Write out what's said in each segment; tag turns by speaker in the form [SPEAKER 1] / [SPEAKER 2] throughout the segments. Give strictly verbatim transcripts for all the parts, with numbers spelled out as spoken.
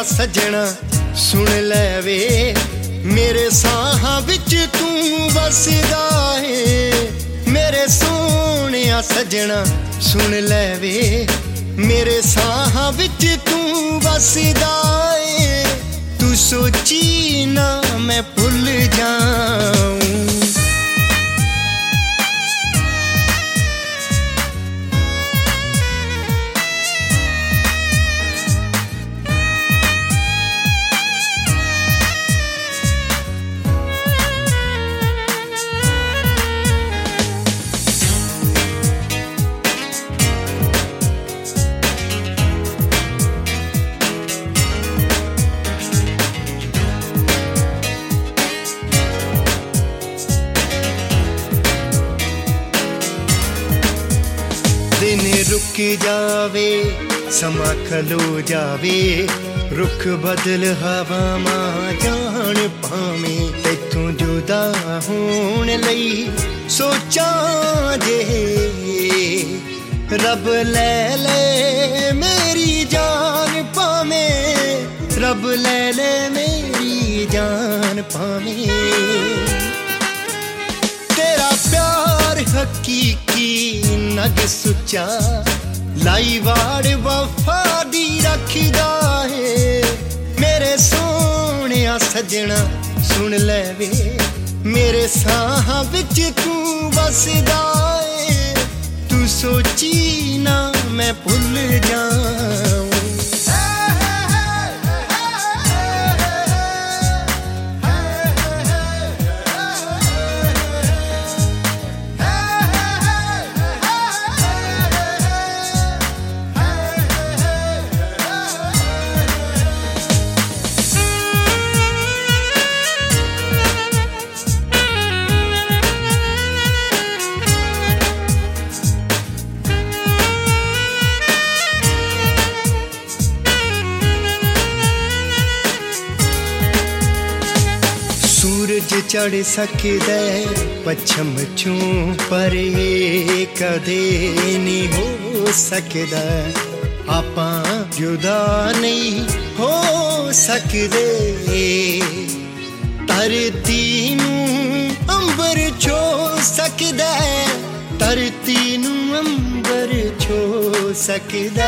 [SPEAKER 1] सजना सुन ले वे मेरे साहां विच तू वसदा है। मेरे सोहणिया सजना सुन ले वे मेरे साहां विच तू वसदा है। तू सोची ना मैं भुल जाऊं। दिन रुक जावे समा खलो जावे रुख बदल हवावां जान पावे। तैथों जुदा होण लई सोचां जे रब ले ले मेरी जान पावे। रब ले ले मेरी जान पावे। तेरा प्यार हकीकी नग सुचा लाई वाड़ वफा दी रखदा है। मेरे सोहणिया सजना सुन ले वे मेरे साहां विच तू वसदा है। तू सोची ना मैं भुल जाऊं। सूरज चढ़ सकदा पच्छम चों पर कदे नहीं हो सकदा। आपां जुदा नहीं हो सकदे। धरती नूं अंबर छो सकदा धरती नूं अंबर छो सकदा।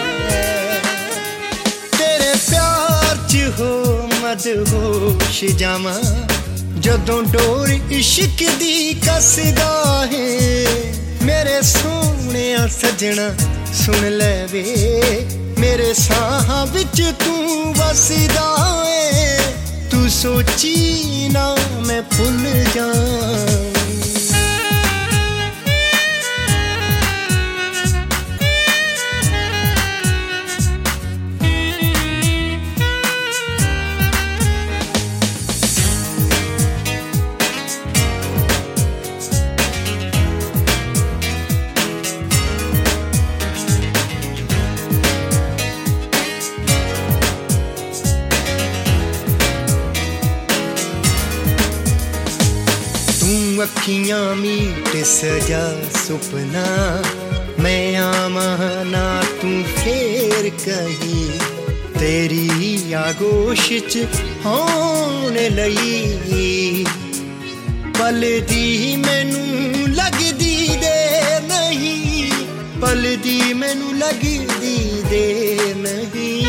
[SPEAKER 1] तेरे प्यार च हो मदहोश जावां जदों डोर इश्क दी कसदा है। मेरे सोहणिया सजना सुन ले वे मेरे साहां विच तू वसदा है। तू सोची ना मैं भुल जाऊं। अखियां मीट सजा सुपना मैं आवां ना तू फेर कहीं। तेरी आगोश च होण लई पल दी मैनू लगदी देर नहीं। पल दी मैनू लगदी देर नहीं।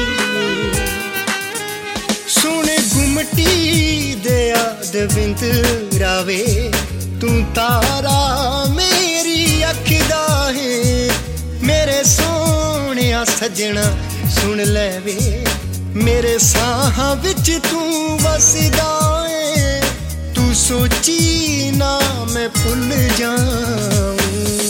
[SPEAKER 1] सुन गुमटी दे आदविंद रावे तू तारा मेरी अखदा है। मेरे सोहणिया सजना सुन ले वे मेरे साहां विच तू वसदा है। तू सोची ना मैं भुल जाऊं।